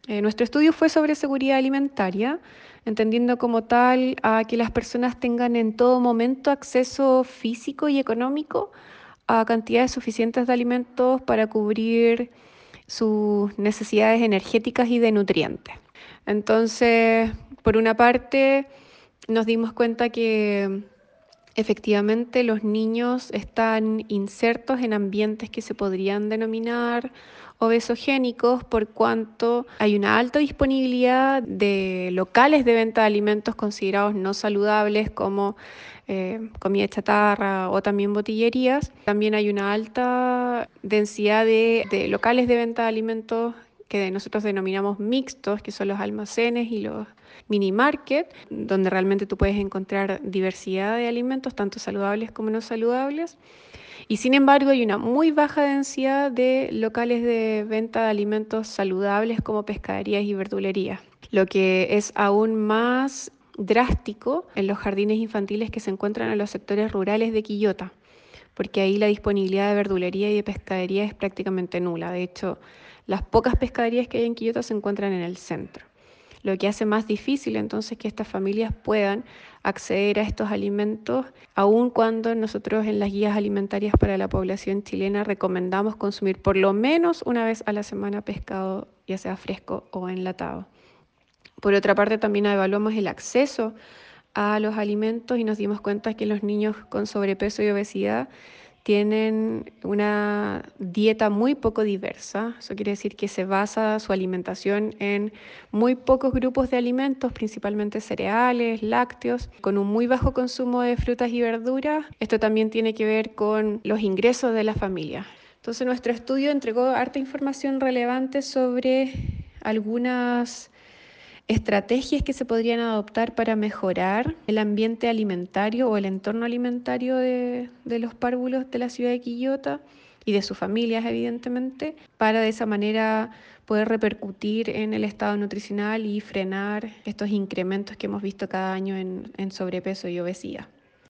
Nuestro estudio fue sobre seguridad alimentaria, entendiendo como tal a que las personas tengan en todo momento acceso físico y económico a cantidades suficientes de alimentos para cubrir sus necesidades energéticas y de nutrientes. Entonces, por una parte, nos dimos cuenta que efectivamente los niños están insertos en ambientes que se podrían denominar obesogénicos por cuanto hay una alta disponibilidad de locales de venta de alimentos considerados no saludables como comida chatarra o también botillerías. También hay una alta densidad de locales de venta de alimentos que nosotros denominamos mixtos, que son los almacenes y los mini market, donde realmente tú puedes encontrar diversidad de alimentos, tanto saludables como no saludables. Y sin embargo, hay una muy baja densidad de locales de venta de alimentos saludables como pescaderías y verdulerías, lo que es aún más drástico en los jardines infantiles que se encuentran en los sectores rurales de Quillota, porque ahí la disponibilidad de verdulería y de pescadería es prácticamente nula. De hecho, las pocas pescaderías que hay en Quillota se encuentran en el centro, lo que hace más difícil entonces que estas familias puedan acceder a estos alimentos, aun cuando nosotros en las guías alimentarias para la población chilena recomendamos consumir por lo menos una vez a la semana pescado, ya sea fresco o enlatado. Por otra parte, también evaluamos el acceso a los alimentos y nos dimos cuenta que los niños con sobrepeso y obesidad tienen una dieta muy poco diversa. Eso quiere decir que se basa su alimentación en muy pocos grupos de alimentos, principalmente cereales, lácteos, con un muy bajo consumo de frutas y verduras. Esto también tiene que ver con los ingresos de la familia. Entonces, nuestro estudio entregó harta información relevante sobre algunas estrategias que se podrían adoptar para mejorar el ambiente alimentario o el entorno alimentario de los párvulos de la ciudad de Quillota y de sus familias, evidentemente, para de esa manera poder repercutir en el estado nutricional y frenar estos incrementos que hemos visto cada año en sobrepeso y obesidad.